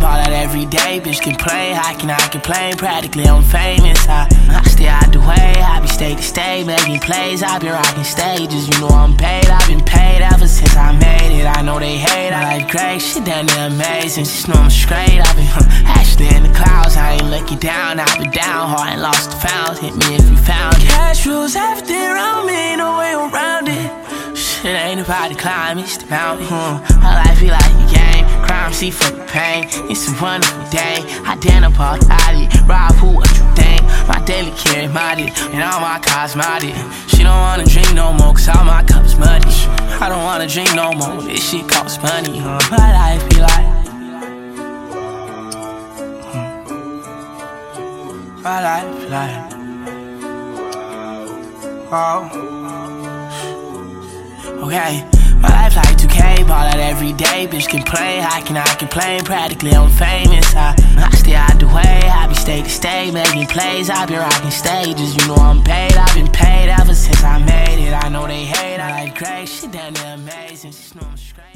ball out every day, bitch complain. How can I complain? Practically I'm famous. I stay out the way, I be state to state, making plays. I been rocking stages, you know I'm paid. I've been paid ever since I made it. I know they hate, I like great, shit done there amazing. Just know I'm straight, I've been actually in the clouds. I ain't looking down, I've been down hard and lost the found. Hit me if you found it. Cash rules everything around me, no way around it. Shit ain't about the climb, it's the mountain. My life be like a game, crime, see for the pain. It's a wonderful day, I dance up all night. Rob, who, what you think? My daily carry modded, and all my cars modded. She don't wanna drink no more, cause all my cups muddy. I don't wanna drink no more, this shit costs money. My life be like my life be like okay, my life like 2K, ball out every day, bitch complain. How can I complain? Practically I'm famous. I stay out the way, I be state to state, making plays. I been rocking stages, you know I'm paid. I've been paid ever since I made it. I know they hate, I like great, shit done there amazing. Just know I'm straight.